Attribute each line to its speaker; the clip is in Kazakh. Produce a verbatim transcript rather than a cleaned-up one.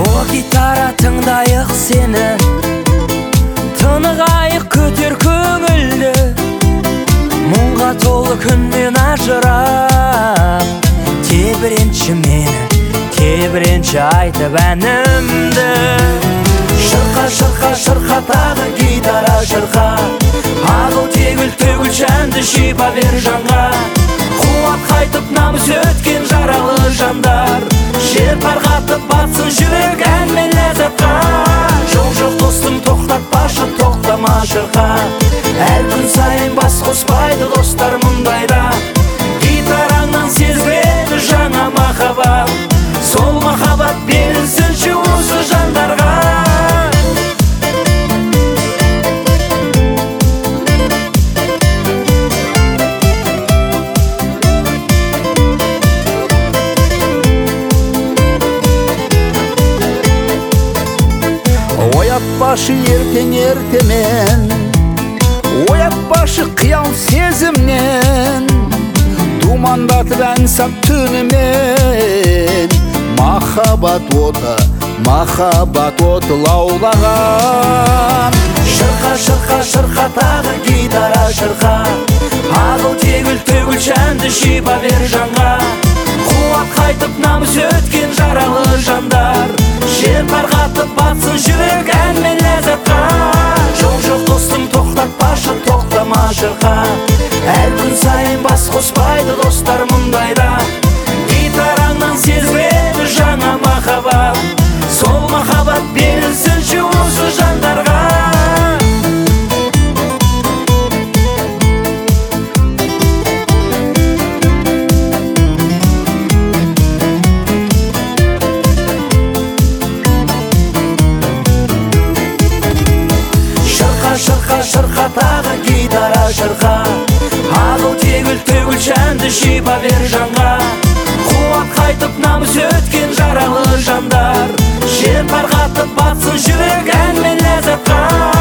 Speaker 1: О гитара тыңдайық сені, тынығайық көтер көңілді, мұңға толы күннен ажырап. Тебіренші мені, тебіренші айтып әнімді. Шырқа, шырқа, шырқа тағы гитара шырқа, ағыл тегіл төгіл шәнді шипа бер жанға. Қуат қайтып намыс өткен жаралы жандар, жер тарқатып батсын жүрек ән мен ләззатқа. Жоқ жоқ достым тоқтатпашы, тоқтама шырқа, әр күн сайын бас қоспайды достар мұндайда. Гитараңнан сезіледі жаңа махаббат, сол махаббат берілсінші осы жандарға.
Speaker 2: Оятпашы ертең ертемен, оятпашы қиял сезімнен, думандатып ән сап түнімен. Махаббат оты, махаббат оты лаулаған.
Speaker 1: Шырқа, шырқа, шырқа тағы гитара шырқа, ағыл тегіл төгіл шәнді шипа бер жанға. Қуат қайтып намыс өткен жаралы жандар, жер тарқатып батсын жүрек ән мен ләззатқа. Жоқ жоқ достым тоқтатпашы, тоқтама шырқа, әр күн сайын бас қоспайды достар мұндайда. Гитараңнан сезіледі жаңа махаббат, сол махаббат берілсінші осы жандарға. Шырқа, шырқа тағы гитара шырқа, ағыл тегіл төгіл шәнді шипа бер жанға. Қуат қайтып намыс өткен жаралы жандар, жер тарқатып батсын жүрек ән мен ләззатқа.